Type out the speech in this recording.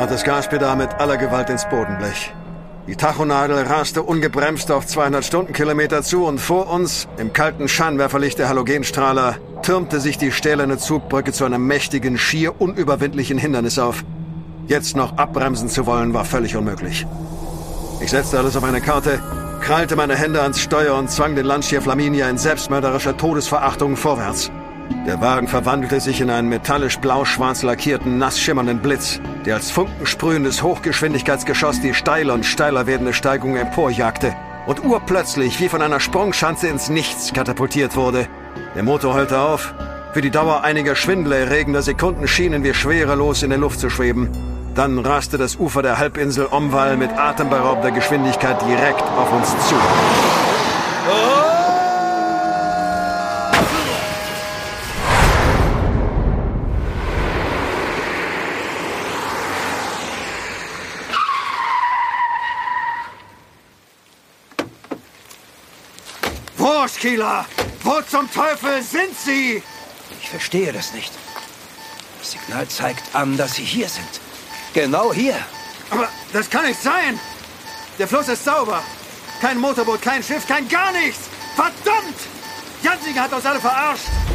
trat das Gaspedal mit aller Gewalt ins Bodenblech. Die Tachonadel raste ungebremst auf 200 Stundenkilometer zu und vor uns, im kalten Scheinwerferlicht der Halogenstrahler, türmte sich die stählerne Zugbrücke zu einem mächtigen, schier unüberwindlichen Hindernis auf. Jetzt noch abbremsen zu wollen, war völlig unmöglich. Ich setzte alles auf eine Karte, krallte meine Hände ans Steuer und zwang den Landstier Flaminia in selbstmörderischer Todesverachtung vorwärts. Der Wagen verwandelte sich in einen metallisch blau-schwarz lackierten, nass schimmernden Blitz, der als funkensprühendes Hochgeschwindigkeitsgeschoss die steile und steiler werdende Steigung emporjagte und urplötzlich wie von einer Sprungschanze ins Nichts katapultiert wurde. Der Motor heulte auf. Für die Dauer einiger schwindelerregender Sekunden schienen wir schwerelos in der Luft zu schweben. Dann raste das Ufer der Halbinsel Omval mit atemberaubender Geschwindigkeit direkt auf uns zu. Wurschkieler! Wo zum Teufel sind Sie? Ich verstehe das nicht. Das Signal zeigt an, dass Sie hier sind. Genau hier. Aber das kann nicht sein! Der Fluss ist sauber. Kein Motorboot, kein Schiff, kein gar nichts! Verdammt! Jansinger hat uns alle verarscht!